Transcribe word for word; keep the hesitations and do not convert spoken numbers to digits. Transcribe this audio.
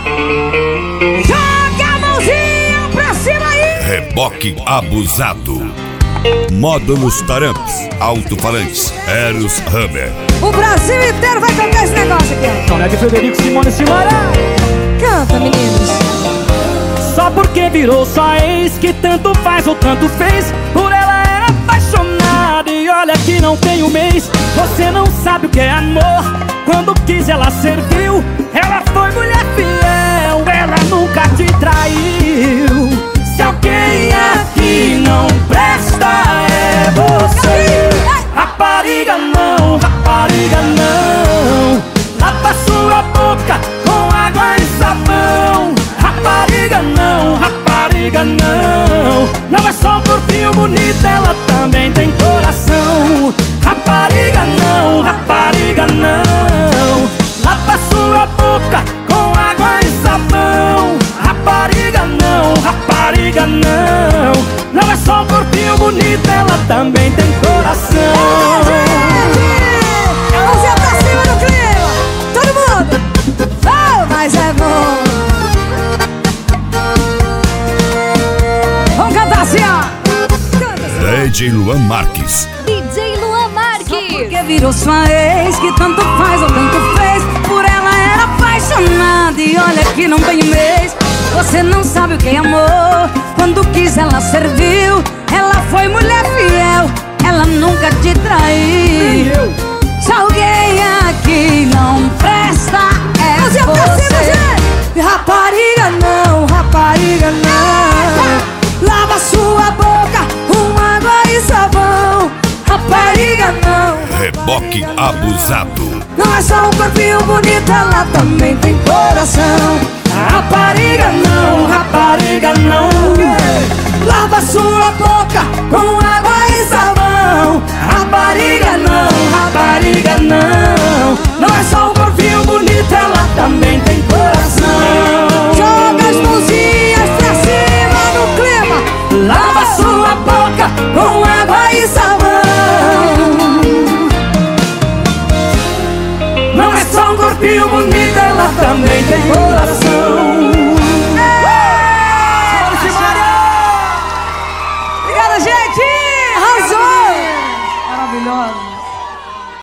Joga a mãozinha pra cima aí! Reboque abusado. Módulos Taramps, alto-falantes, Eros Hammer. O Brasil inteiro vai cantar esse negócio aqui, ó. Tonete Frederico Simone Simara. Canta, meninos. Só porque virou sua ex, que tanto faz ou tanto fez. Por ela era apaixonada e olha que não tem um mês. Você não sabe o que é amor. Quando quis ela serviu. Ela foi mulher fiel, ela nunca te traiu. Se alguém aqui não presta é você. Rapariga não, rapariga não. Lava sua boca com água e sabão. Rapariga não, rapariga não. Não é só um corpinho bonito, ela também tem coração. Rapariga não, rapariga não. Lava sua boca com água e sabão. Rapariga não, rapariga não. Não é só um corpinho bonito, ela também tem coração. Mãozinha pra cima do clima. Todo mundo. Oh, mas é bom. Vamos cantar assim, ó. Canta assim. D J Luan Marques. D J Luan Marques. Porque virou sua ex, que tanto faz ou tanto fez. Por ela era apaixonada e olha que não tem mês. Você não sabe o que é amor. Quando quis ela serviu. Ela foi mulher fiel, ela nunca te traiu. Se alguém aqui não presta é você. Rapariga não, rapariga não. Lava sua boca com água e sabão. Rapariga não. Reboque abusado. Não é só um corpinho bonito, ela também tem coração. Rapariga não, rapariga não. Lava sua boca com água e sabão. Rapariga não.